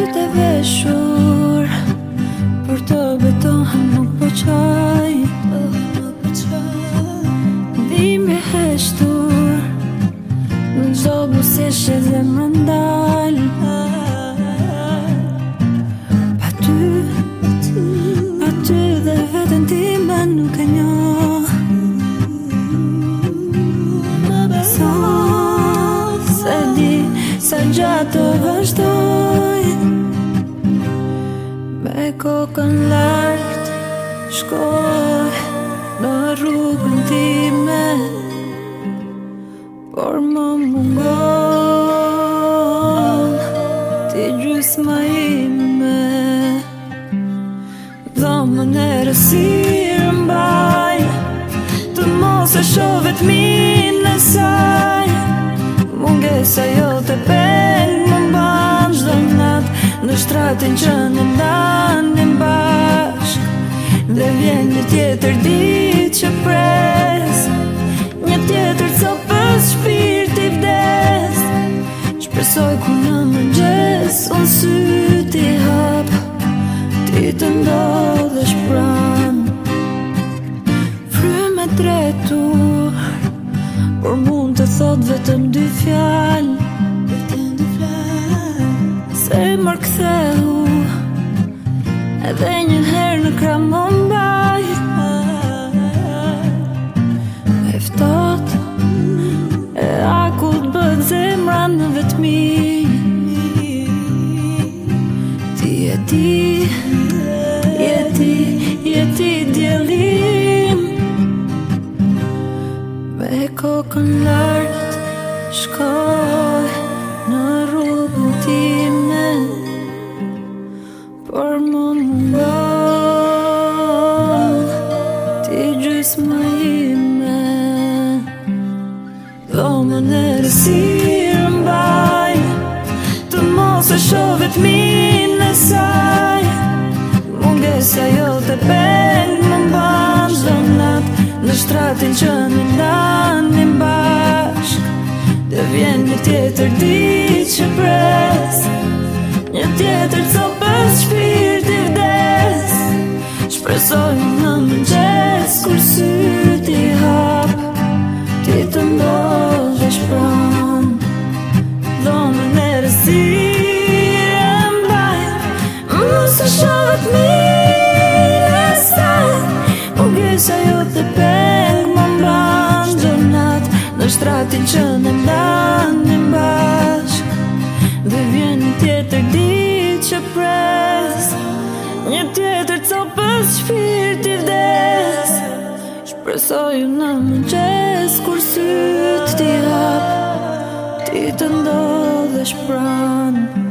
sytë e veshur për të betohen nuk po qaj. Dhimbje heshtur në çdo buzëqeshje zemra ndal. Pa ty dhe veten time nuk e njoh. Më beson se di sa gjatë të vazhdoj. Me kokën lart shkoj në rrugën time, por më mungon ti gjysma ime. Dhomën e rësirë mbaj, të mos e shoh vetmin e saj. Mungesa jote peng më mban çdo natë në shtratin që ne ndanim bashk. Dhe vjen një tjetër ditë që pres, një tjetër copës shpirti vdes. Shpresoj ku në mëngjes unë syt i hap, ti të ndodhesh pranë. Frymë e tretur, por mund të thot vetëm dy fjalë. Zemër ktheu, edhe një herë në krah më mbaj. E ftoht e akut bëhet zemra në vetmi. Ti e di, je ti djelim. Me kokën lart shkoj në rrugën time, por më mungon ti gjysma ime. Dhomën e rësirë mbaj, të mos e shoh vetmin e saj. Mungesa jote peng më mban çdo natë në shtratin që ne ndanim bashk. Dhe vjen një tjetër ditë që pres, një tjetër copës shpirti vdes. Shpresoj në mëngjes kur syt i hap, ti të ndodhesh pranë. Dhomën e rësirë mbaj, mos e shoh vetmin e saj. Mungesa jote peng më mban çdo natë në shtratin që ne ndanim bashk. Dhe vjen një tjetër ditë që pres, një tjetër copës shpirti vdes. Shpresoj në mëngjes kur syt t'i hap, ti të ndodhesh pranë.